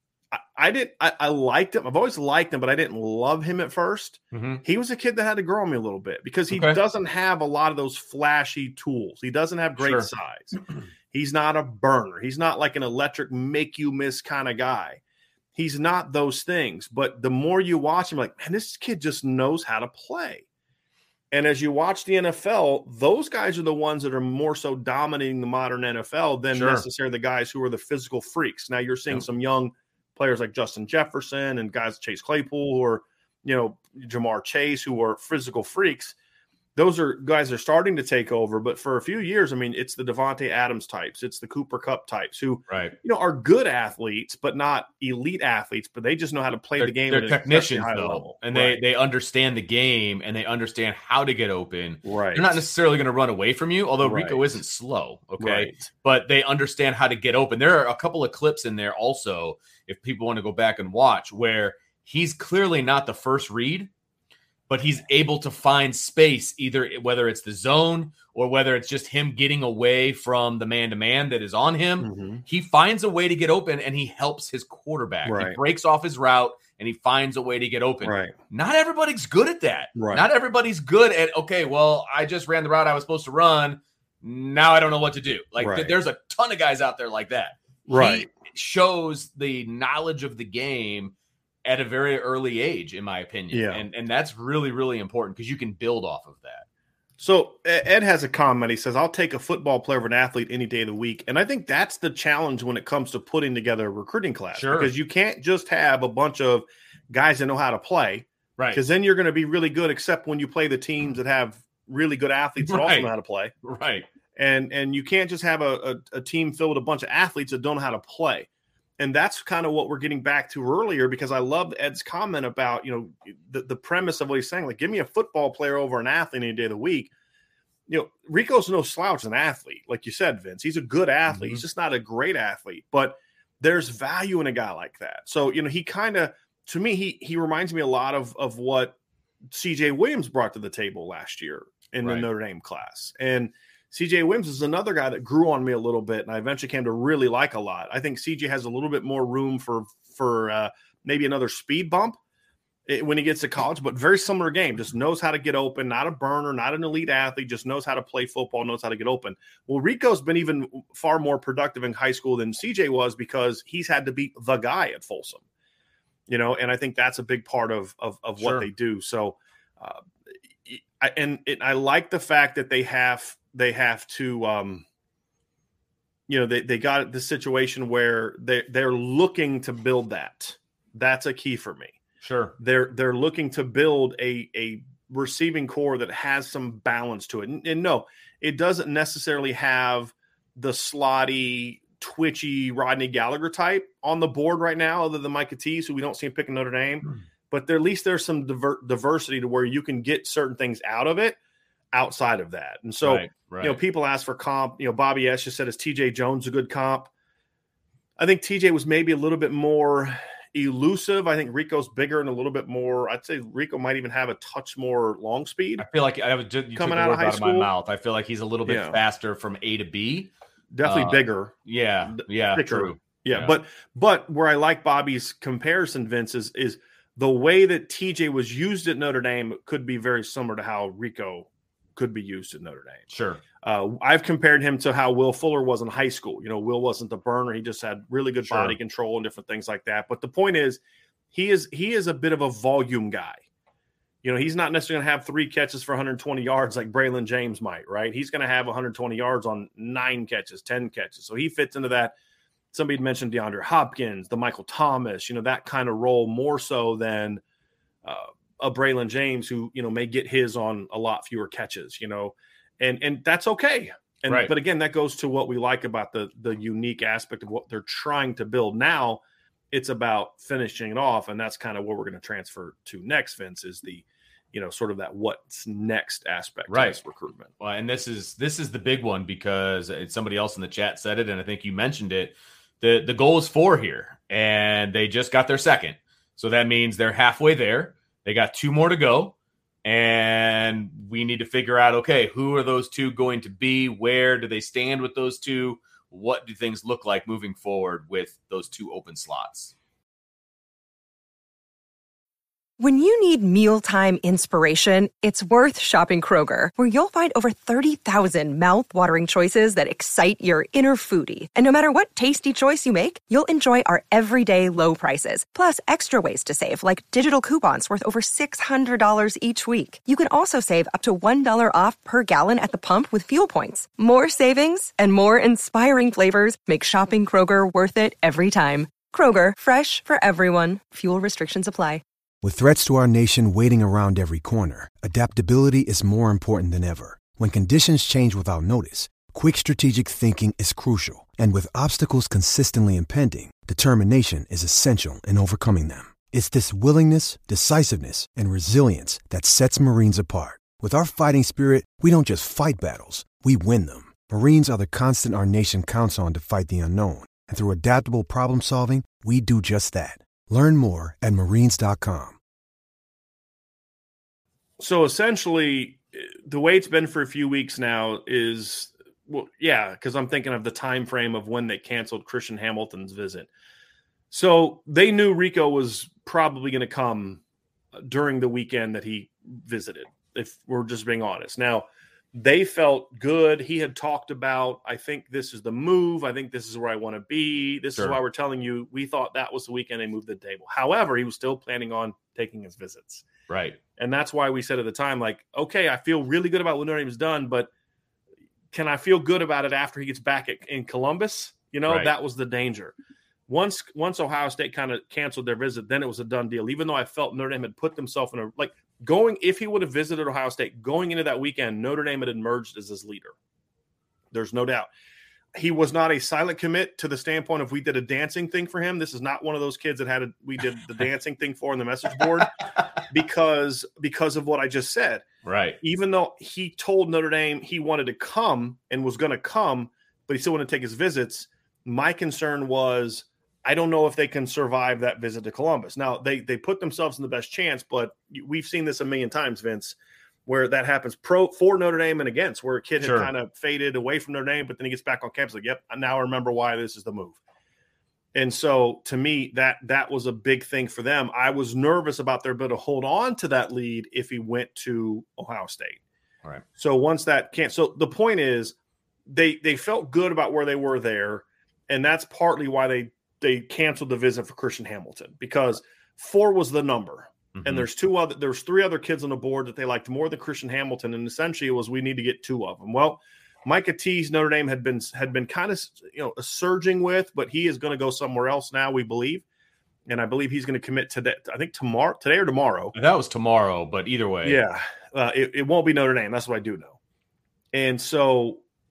I liked him. I've always liked him, but I didn't love him at first. Mm-hmm. He was a kid that had to grow on me a little bit because he doesn't have a lot of those flashy tools. He doesn't have great size. He's not a burner. He's not like an electric make you miss kind of guy. He's not those things. But the more you watch him, like, man, this kid just knows how to play. And as you watch the NFL, those guys are the ones that are more so dominating the modern NFL than necessarily the guys who are the physical freaks. Now you're seeing some young players like Justin Jefferson and guys like Chase Claypool who are, Jamar Chase, who are physical freaks. Those are guys that are starting to take over. But for a few years, I mean, it's the Devontae Adams types. It's the Cooper Kupp types who, are good athletes, but not elite athletes, but they just know how to play the game. They're technicians, though, level. And they understand the game and they understand how to get open. Right. They're not necessarily going to run away from you, although Rico isn't slow, but they understand how to get open. There are a couple of clips in there also, if people want to go back and watch, where he's clearly not the first read, but he's able to find space, either whether it's the zone or whether it's just him getting away from the man-to-man that is on him. Mm-hmm. He finds a way to get open, and he helps his quarterback. Right. He breaks off his route, and he finds a way to get open. Right. Not everybody's good at that. Right. Not everybody's good at, I just ran the route I was supposed to run. Now I don't know what to do. There's a ton of guys out there like that. Right. He shows the knowledge of the game at a very early age, in my opinion. Yeah. And that's really, really important because you can build off of that. So Ed has a comment. He says, I'll take a football player over an athlete any day of the week. And I think that's the challenge when it comes to putting together a recruiting class. Sure. Because you can't just have a bunch of guys that know how to play. Right. Because then you're going to be really good, except when you play the teams that have really good athletes that also know how to play. Right. And you can't just have a team filled with a bunch of athletes that don't know how to play. And that's kind of what we're getting back to earlier, because I loved Ed's comment about, the premise of what he's saying, like, give me a football player over an athlete any day of the week. Rico's no slouch as an athlete. Like you said, Vince, he's a good athlete. Mm-hmm. He's just not a great athlete, but there's value in a guy like that. So, he kind of, to me, he reminds me a lot of what CJ Williams brought to the table last year in the Notre Dame class. And CJ Williams is another guy that grew on me a little bit, and I eventually came to really like a lot. I think CJ has a little bit more room for maybe another speed bump when he gets to college, but very similar game. Just knows how to get open, not a burner, not an elite athlete, just knows how to play football, knows how to get open. Well, Rico's been even far more productive in high school than CJ was because he's had to be the guy at Folsom, and I think that's a big part of what they do. So, I like the fact that they have to, they got this situation where they're looking to build that. That's a key for me. Sure. They're looking to build a receiving core that has some balance to it. And no, it doesn't necessarily have the slotty twitchy Rodney Gallagher type on the board right now, other than Micah Tease, who we don't see him picking Notre Dame. But at least there's some diversity to where you can get certain things out of it outside of that. And so, people ask for comp. Bobby S. just said, is TJ Jones a good comp? I think TJ was maybe a little bit more elusive. I think Rico's bigger and a little bit more. I'd say Rico might even have a touch more long speed. I feel like you coming out of high school. Out of my mouth. I feel like he's a little bit faster from A to B. Definitely bigger. Yeah, true. Yeah, but where I like Bobby's comparison, Vince, is the way that TJ was used at Notre Dame could be very similar to how Rico could be used at Notre Dame. Sure. I've compared him to how Will Fuller was in high school. Will wasn't the burner. He just had really good body control and different things like that. But the point is, he is a bit of a volume guy. He's not necessarily going to have 3 catches for 120 yards like Braylon James might, right? He's going to have 120 yards on 9 catches, 10 catches. So he fits into that. Somebody mentioned DeAndre Hopkins, the Michael Thomas, that kind of role more so than a Braylon James who, may get his on a lot fewer catches, and that's okay. But again, that goes to what we like about the unique aspect of what they're trying to build. Now it's about finishing it off. And that's kind of what we're going to transfer to next, Vince, is the, sort of that what's next aspect of this recruitment. Well, and this is the big one because somebody else in the chat said it, and I think you mentioned it. The goal is 4 here, and they just got their second. So that means they're halfway there. They got 2 more to go, and we need to figure out, okay, who are those 2 going to be? Where do they stand with those 2? What do things look like moving forward with those 2 open slots? When you need mealtime inspiration, it's worth shopping Kroger, where you'll find over 30,000 mouth-watering choices that excite your inner foodie. And no matter what tasty choice you make, you'll enjoy our everyday low prices, plus extra ways to save, like digital coupons worth over $600 each week. You can also save up to $1 off per gallon at the pump with fuel points. More savings and more inspiring flavors make shopping Kroger worth it every time. Kroger, fresh for everyone. Fuel restrictions apply. With threats to our nation waiting around every corner, adaptability is more important than ever. When conditions change without notice, quick strategic thinking is crucial. And with obstacles consistently impending, determination is essential in overcoming them. It's this willingness, decisiveness, and resilience that sets Marines apart. With our fighting spirit, we don't just fight battles, we win them. Marines are the constant our nation counts on to fight the unknown. And through adaptable problem solving, we do just that. Learn more at Marines.com. So essentially, the way it's been for a few weeks now is, because I'm thinking of the time frame of when they canceled Christian Hamilton's visit. So they knew Rico was probably going to come during the weekend that he visited, if we're just being honest. Now, they felt good. He had talked about, I think this is the move. I think this is where I want to be. This is why we're telling you, we thought that was the weekend they moved the table. However, he was still planning on taking his visits. Right. And that's why we said at the time, like, okay, I feel really good about what Notre Dame's done, but can I feel good about it after he gets back in Columbus? That was the danger. Once Ohio State kind of canceled their visit, then it was a done deal. Even though I felt Notre Dame had put themselves in if he would have visited Ohio State going into that weekend, Notre Dame had emerged as his leader. There's no doubt. He was not a silent commit to the standpoint of we did a dancing thing for him. This is not one of those kids that we did the dancing thing for on the message board because of what I just said. Right. Even though he told Notre Dame he wanted to come and was going to come, but he still wanted to take his visits. My concern was, I don't know if they can survive that visit to Columbus. Now, they put themselves in the best chance, but we've seen this a million times, Vince, where that happens for Notre Dame and against, where a kid had kind of faded away from Notre Dame, but then he gets back on campus like, yep, now I remember why this is the move. And so to me, that was a big thing for them. I was nervous about their ability to hold on to that lead if he went to Ohio State. All right. So once that can't, so the point is they felt good about where they were there. And that's partly why they canceled the visit for Christian Hamilton, because 4 was the number. Mm-hmm. And there's 3 other kids on the board that they liked more than Christian Hamilton. And essentially it was, we need to get 2 of them. Well, Micah Tease, Notre Dame had been kind of, surging with, but he is going to go somewhere else now, we believe. And I believe he's going to commit today. I think today or tomorrow. That was tomorrow, but either way. Yeah. It won't be Notre Dame. That's what I do know. And so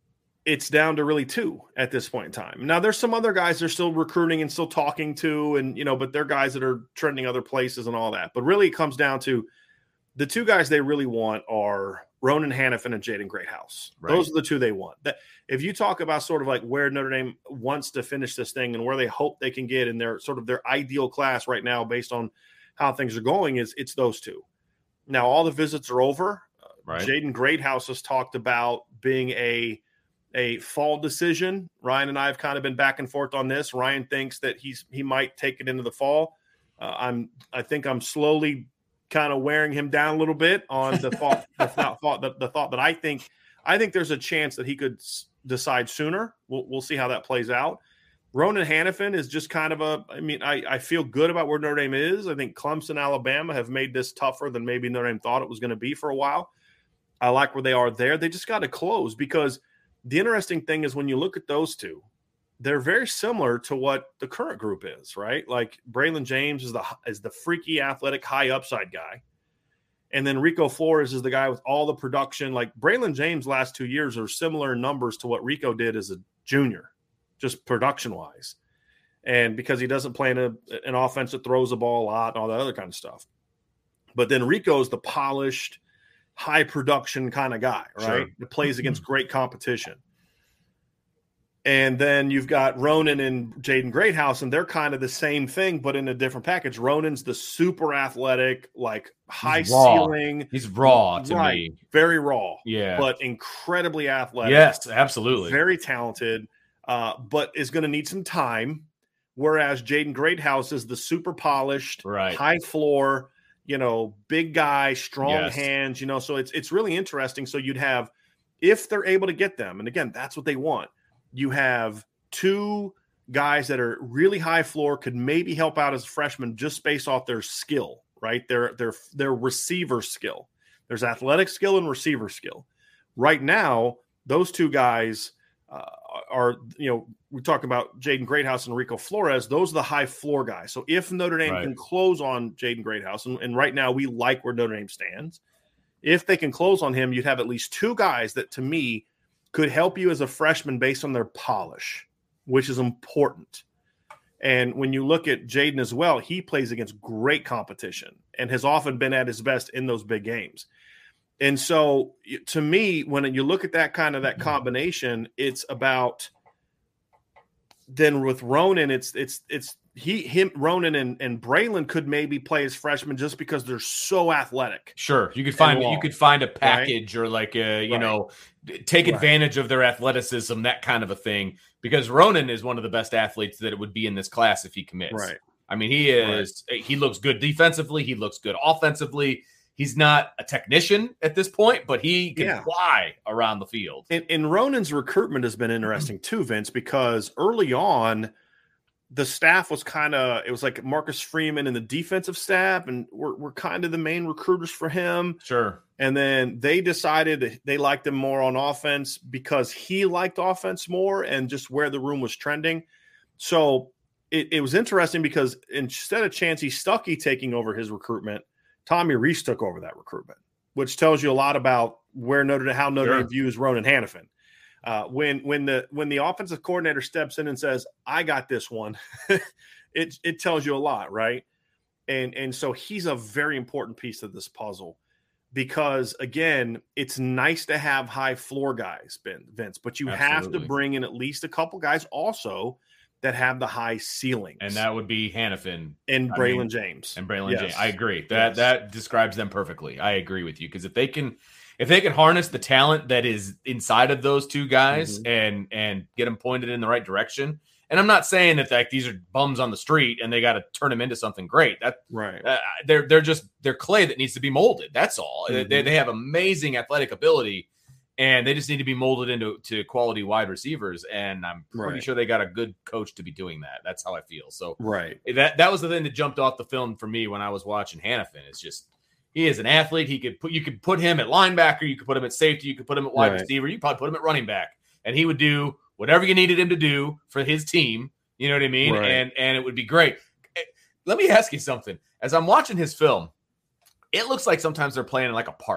it's down to really 2 at this point in time. Now, there's some other guys they're still recruiting and still talking to, and but they're guys that are trending other places and all that. But really, it comes down to the 2 guys they really want are Ronan Hannafin and Jaden Greathouse. Right. Those are the 2 they want. That if you talk about sort of like where Notre Dame wants to finish this thing and where they hope they can get in their sort of their ideal class right now, based on how things are going, it's those 2. Now, all the visits are over. Right. Jaden Greathouse has talked about being a fall decision. Ryan and I have kind of been back and forth on this. Ryan thinks that he might take it into the fall. I think I'm slowly kind of wearing him down a little bit on the thought that I think there's a chance that he could decide sooner. We'll see how that plays out. Ronan Hannafin is just kind of I feel good about where Notre Dame is. I think Clemson, Alabama have made this tougher than maybe Notre Dame thought it was going to be for a while. I like where they are there. They just got to close, because the interesting thing is when you look at those 2, they're very similar to what the current group is, right? Like Braylon James is the freaky athletic high upside guy. And then Rico Flores is the guy with all the production. Like Braylon James last 2 years are similar numbers to what Rico did as a junior, just production wise. And because he doesn't play in an offense that throws the ball a lot and all that other kind of stuff. But then Rico's the polished, high production kind of guy, right? Sure. That plays against great competition. And then you've got Ronan and Jaden Greathouse, and they're kind of the same thing, but in a different package. Ronan's the super athletic, like high ceiling. He's raw to me. Very raw. Yeah. But incredibly athletic. Yes, absolutely. Very talented, but is going to need some time. Whereas Jaden Greathouse is the super polished, high floor, big guy, strong hands, so it's really interesting. So you'd have, if they're able to get them, and again, that's what they want. You have 2 guys that are really high floor, could maybe help out as freshmen just based off their skill, right? Their receiver skill. There's athletic skill and receiver skill. Right now, those 2 guys are, we're talking about Jaden Greathouse and Rico Flores. Those are the high floor guys. So if Notre Dame can close on Jaden Greathouse, and right now we like where Notre Dame stands, if they can close on him, you'd have at least 2 guys that, to me, could help you as a freshman based on their polish, which is important. And when you look at Jaden as well, he plays against great competition and has often been at his best in those big games. And so to me, when you look at that combination, it's about then with Ronan, Ronan and Braylon could maybe play as freshmen just because they're so athletic. Sure. You could find a package, or like take advantage of their athleticism, that kind of a thing, because Ronan is one of the best athletes that it would be in this class if he commits. Right. I mean, he looks good defensively. He looks good offensively. He's not a technician at this point, but he can fly around the field. And Ronan's recruitment has been interesting too, Vince, because early on, the staff was it was like Marcus Freeman and the defensive staff, and we're kind of the main recruiters for him. Sure. And then they decided that they liked him more on offense because he liked offense more and just where the room was trending. So it was interesting because instead of Chancey Stuckey taking over his recruitment, Tommy Rees took over that recruitment, which tells you a lot about how Notre Dame views Ronan Hannafin. When the offensive coordinator steps in and says, "I got this one," it tells you a lot, right? And so he's a very important piece of this puzzle, because again, it's nice to have high floor guys, Vince, but you have to bring in at least a couple guys also that have the high ceilings, and that would be Hannafin and Braylon James. James. I agree. That describes them perfectly. I agree with you, because if they can harness the talent that is inside of those 2 guys and get them pointed in the right direction. And I'm not saying that these are bums on the street and they got to turn them into something great. They're clay that needs to be molded. That's all. They have amazing athletic ability, and they just need to be molded into quality wide receivers. And I'm pretty sure they got a good coach to be doing that. That's how I feel. So that was the thing that jumped off the film for me when I was watching Hannafin. It's just, he is an athlete. You could put him at linebacker. You could put him at safety. You could put him at wide receiver. You could probably put him at running back, and he would do whatever you needed him to do for his team. You know what I mean? Right. And it would be great. Let me ask you something. As I'm watching his film, it looks like sometimes they're playing in like a park.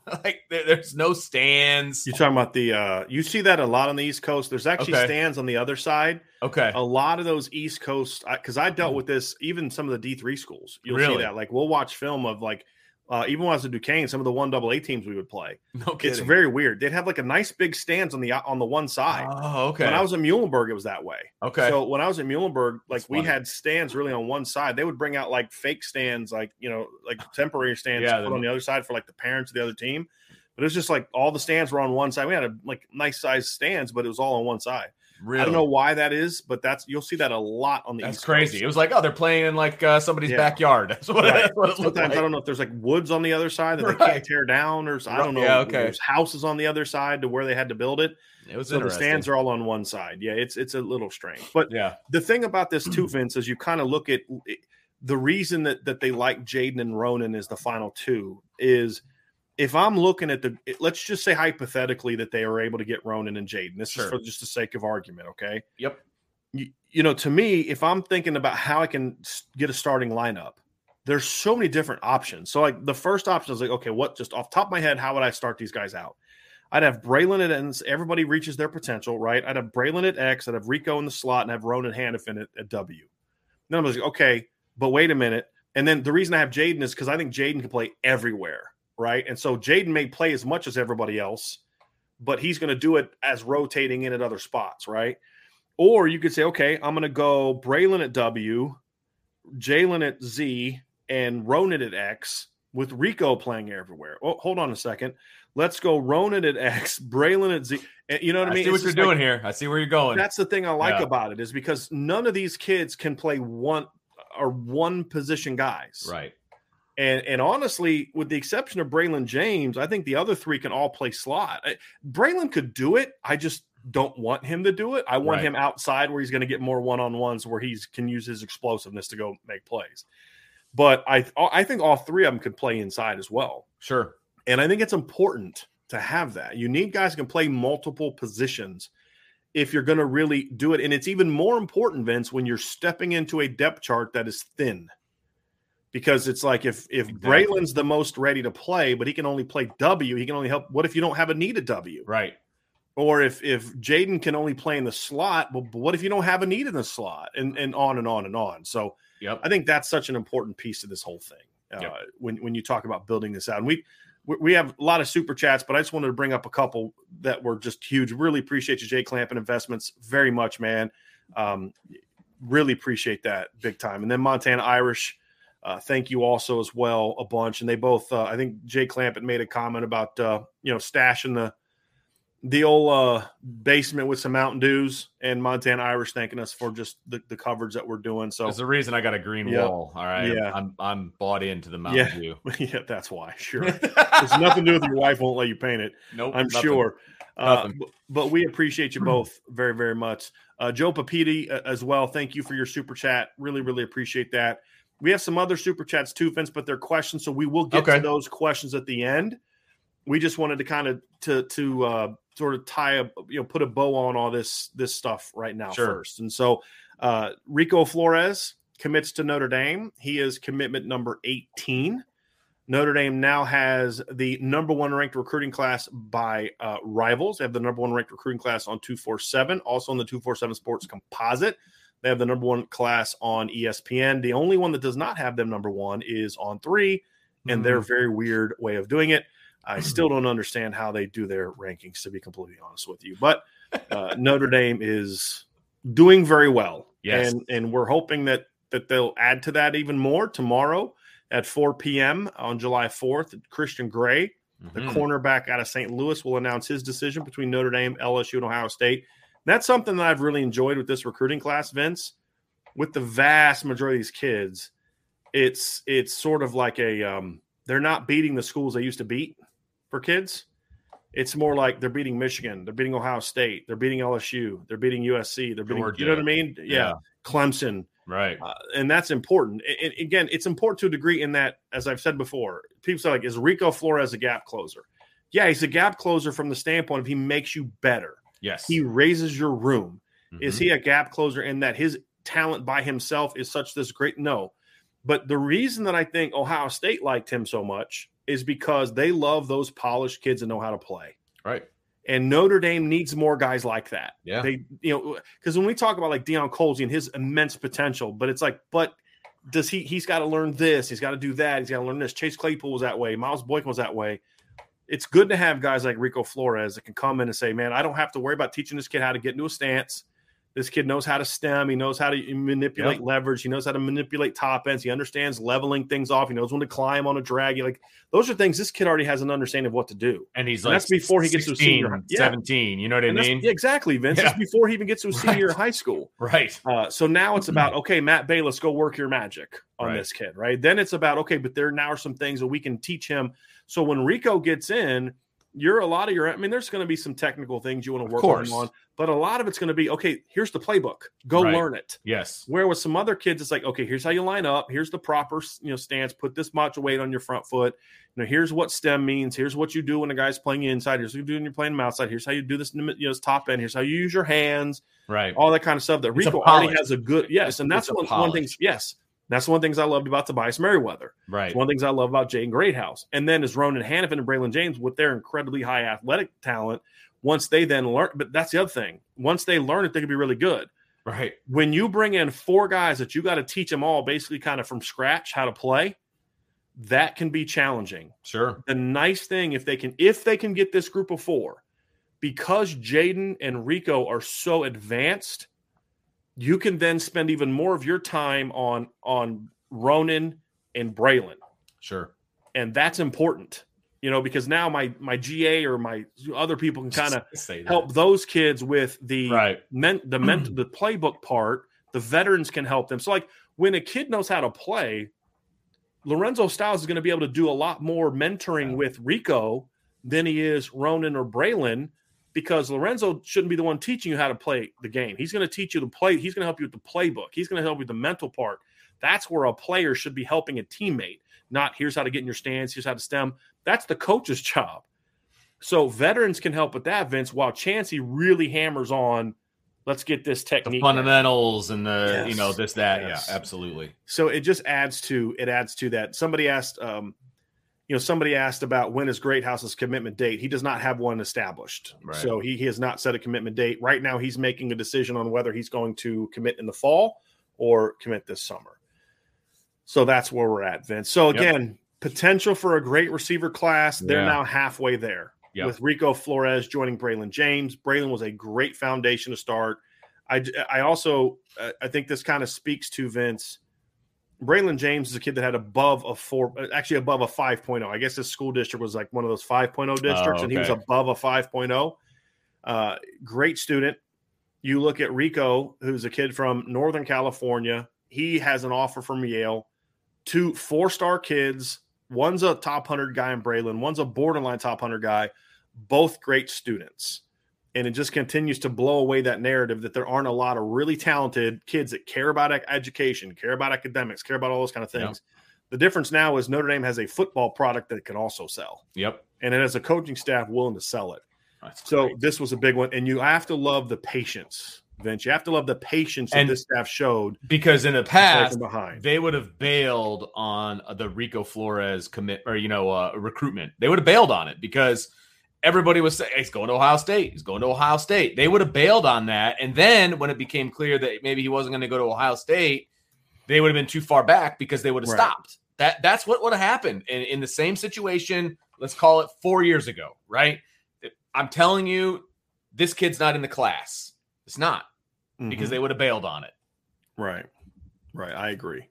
Like there's no stands. You're talking about the you see that a lot on the East Coast. There's actually stands on the other side. Okay. A lot of those East Coast, because I dealt with this, even some of the D3 schools. You'll see that. Like we'll watch film of like even when I was at Duquesne, some of the 1AA teams we would play. No kidding. It's very weird. They'd have like a nice big stands on the one side. Oh, okay. When I was in Muhlenberg, it was that way. Okay. So when I was in Muhlenberg, like we had stands really on one side. They would bring out like fake stands, like like temporary stands put on the other side for like the parents of the other team. But it was just like all the stands were on one side. We had like nice size stands, but it was all on one side. Really? I don't know why that is, but you'll see that a lot on the East crazy. Coast. It was like, they're playing in like somebody's backyard. That's what, right. That's what it Sometimes like. I don't know if there's like woods on the other side that they can't tear down, or I don't know. Yeah, okay. There's houses on the other side to where they had to build it. It was so the stands are all on one side. Yeah, it's a little strange. But the thing about this too, Vince, is you kind of look at the reason that they like Jaden and Ronan as the final two is if I'm looking at let's just say hypothetically that they are able to get Ronan and Jaden. This is for just the sake of argument, okay? Yep. You know, to me, if I'm thinking about how I can get a starting lineup, there's so many different options. So like the first option is like, okay, just off the top of my head, how would I start these guys out? I'd have Braylon at ends. Everybody reaches their potential, right? I'd have Braylon at X. I'd have Rico in the slot and have Ronan Hannafin at W. Then I'm like, okay, but wait a minute. And then the reason I have Jaden is because I think Jaden can play everywhere. Right. And so Jaden may play as much as everybody else, but he's going to do it as rotating in at other spots. Right. Or you could say, okay, I'm going to go Braylon at W, Jalen at Z, and Ronan at X with Rico playing everywhere. Oh, hold on a second. Let's go Ronan at X, Braylon at Z. You know what I mean? I see what you're doing here. I see where you're going. That's the thing I like about it is because none of these kids can play one position guys. Right. And honestly, with the exception of Braylon James, I think the other three can all play slot. Braylon could do it. I just don't want him to do it. I want him outside where he's going to get more one-on-ones where he can use his explosiveness to go make plays. But I think all three of them could play inside as well. Sure. And I think it's important to have that. You need guys who can play multiple positions if you're going to really do it. And it's even more important, Vince, when you're stepping into a depth chart that is thin. Because it's like if Braylon's the most ready to play, but he can only play W, he can only help. What if you don't have a need at W? Right. Or if Jaden can only play in the slot, but what if you don't have a need in the slot? And on and on and on. So I think that's such an important piece of this whole thing when you talk about building this out. And we have a lot of super chats, but I just wanted to bring up a couple that were just huge. Really appreciate you, Jay Clampin Investments, very much, man. Really appreciate that big time. And then Montana Irish, thank you also as well a bunch. And they both, I think Jay Clampett made a comment about, stashing the old basement with some Mountain Dews, and Montana Irish thanking us for just the coverage that we're doing. So there's the reason I got a green wall. All right. Yeah. I'm bought into the Mountain Dew. Yeah, that's why. Sure. There's nothing to do with your wife won't let you paint it. Nope. I'm nothing. Sure. But we appreciate you both very, very much. Joe Papiti as well. Thank you for your super chat. Really, really appreciate that. We have some other super chats too, Vince, but they're questions. So we will get to those questions at the end. We just wanted to kind of to sort of put a bow on all this stuff right now first. And so Rico Flores commits to Notre Dame. He is commitment number 18. Notre Dame now has the number one ranked recruiting class by Rivals. They have the number one ranked recruiting class on 247, also on the 247 Sports Composite. They have the number one class on ESPN. The only one that does not have them number one is on 3, and their very weird way of doing it. I still don't understand how they do their rankings, to be completely honest with you. But Notre Dame is doing very well. Yes. And we're hoping that they'll add to that even more tomorrow at 4 p.m. on July 4th. Christian Gray, the cornerback out of St. Louis, will announce his decision between Notre Dame, LSU, and Ohio State. That's something that I've really enjoyed with this recruiting class, Vince. With the vast majority of these kids, it's sort of like they're not beating the schools they used to beat for kids. It's more like they're beating Michigan, they're beating Ohio State, they're beating LSU, they're beating USC, they're beating Georgia. You know what I mean? Yeah. Clemson. Right. And that's important. And again, it's important to a degree in that, as I've said before, people say, like, is Rico Flores a gap closer? Yeah, he's a gap closer from the standpoint of he makes you better. Yes. He raises your room. Is he a gap closer in that his talent by himself is such this great? No. But the reason that I think Ohio State liked him so much is because they love those polished kids that know how to play. Right. And Notre Dame needs more guys like that. Yeah. They, because when we talk about like Deion Colzie and his immense potential, but it's like, but does he's got to learn this, he's got to do that, he's got to learn this. Chase Claypool was that way, Miles Boykin was that way. It's good to have guys like Rico Flores that can come in and say, man, I don't have to worry about teaching this kid how to get into a stance. This kid knows how to stem. He knows how to manipulate leverage. He knows how to manipulate top ends. He understands leveling things off. He knows when to climb on a drag. Like, those are things this kid already has an understanding of what to do. And he's that's before he gets to senior, 17. You know what I mean? Yeah, exactly, Vince. It's before he even gets to a senior high school. Right. So now it's about, okay, Matt Bayless, go work your magic on this kid, right? Then it's about, okay, but there now are some things that we can teach him. So when Rico gets in, there's going to be some technical things you want to work on, but a lot of it's going to be, okay, here's the playbook. Go learn it. Yes. Where with some other kids, it's like, okay, here's how you line up. Here's the proper, stance. Put this much weight on your front foot. Here's what stem means. Here's what you do when a guy's playing inside. Here's what you do when you're playing outside. Here's how you do this, top end. Here's how you use your hands. Right. All that kind of stuff that Rico already has a good, and that's one thing. Yes. That's one of the things I loved about Tobias Merriweather. Right. It's one of the things I love about Jaden Greathouse. And then is Ronan Hannafin and Braylon James with their incredibly high athletic talent. Once they then learn, but that's the other thing. Once they learn it, they can be really good. Right. When you bring in 4 guys that you got to teach them all basically kind of from scratch how to play, that can be challenging. Sure. The nice thing, if they can get this group of 4, because Jaden and Rico are so advanced, you can then spend even more of your time on Ronan and Braylon. Sure. And that's important, because now my GA or my other people can kind of help those kids with the the playbook part. The veterans can help them. So like when a kid knows how to play, Lorenzo Styles is going to be able to do a lot more mentoring with Rico than he is Ronan or Braylon, because Lorenzo shouldn't be the one teaching you how to play the game. He's going to teach you the play. He's going to help you with the playbook. He's going to help you with the mental part. That's where a player should be helping a teammate, not here's how to get in your stance, here's how to stem. That's the coach's job. So veterans can help with that, Vince, while Chancey really hammers on, let's get this technique. The fundamentals and the, this, that. Yes. Yeah, absolutely. So it just adds to that. Somebody asked, somebody asked about when is Greathouse's commitment date. He does not have one established. Right. So he has not set a commitment date. Right now he's making a decision on whether he's going to commit in the fall or commit this summer. So that's where we're at, Vince. So again, potential for a great receiver class. They're now halfway there with Rico Flores joining Braylon James. Braylon was a great foundation to start. I also think this kind of speaks to Vince. Braylon James is a kid that had above a 5.0. I guess his school district was like one of those 5.0 districts, and he was above a 5.0. Great student. You look at Rico, who's a kid from Northern California. He has an offer from Yale. 2 4-star kids. One's a top 100 guy in Braylon. One's a borderline top 100 guy. Both great students. And it just continues to blow away that narrative that there aren't a lot of really talented kids that care about education, care about academics, care about all those kind of things. Yep. The difference now is Notre Dame has a football product that it can also sell. Yep. And it has a coaching staff willing to sell it. So this was a big one. And you have to love the patience, Vince. You have to love the patience that this staff showed. Because in the past, they would have bailed on the Rico Flores recruitment. They would have bailed on it because everybody was saying, he's going to Ohio State. He's going to Ohio State. They would have bailed on that. And then when it became clear that maybe he wasn't going to go to Ohio State, they would have been too far back because they would have stopped. That's what would have happened. In the same situation, let's call it 4 years ago, right? I'm telling you, this kid's not in the class. It's not because they would have bailed on it. Right. I agree.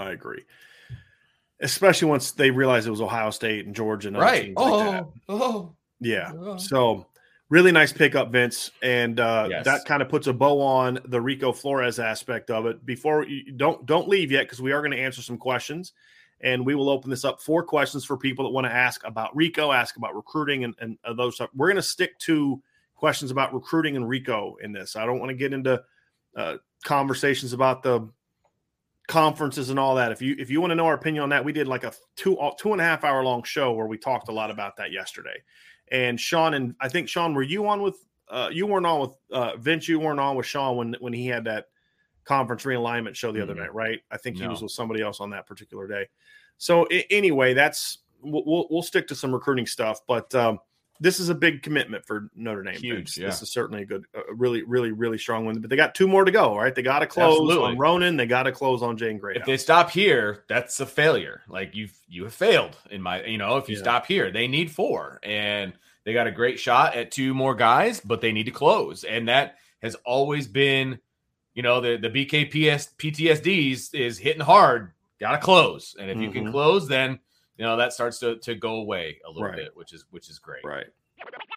Especially once they realized it was Ohio State and Georgia and other teams like that. Yeah. So really nice pickup, Vince. And that kind of puts a bow on the Rico Flores aspect of it. Before you don't leave yet, because we are going to answer some questions. And we will open this up for questions for people that want to ask about Rico, ask about recruiting and those stuff. We're going to stick to questions about recruiting and Rico in this. I don't want to get into conversations about the conferences and all that. If you want to know our opinion on that, we did like a 2.5 hour long show where we talked a lot about that yesterday. And Sean, and I think Sean, were you on with you weren't on with Vince, you weren't on with Sean when he had that conference realignment show the other night, right? I think he was with somebody else on that particular day. So anyway, that's we'll stick to some recruiting stuff, but this is a big commitment for Notre Dame. Huge. Yeah. This is certainly a good, really, really, really strong one. But they got 2 more to go, right? They got to close on Ronan. They got to close on Jane Greathouse. If they stop here, that's a failure. Like you have failed in my, if you stop here, they need 4, and they got a great shot at 2 more guys, but they need to close. And that has always been, the BKPS PTSDs is hitting hard, got to close. And if you can close, then that starts to go away a little bit, which is great. Right.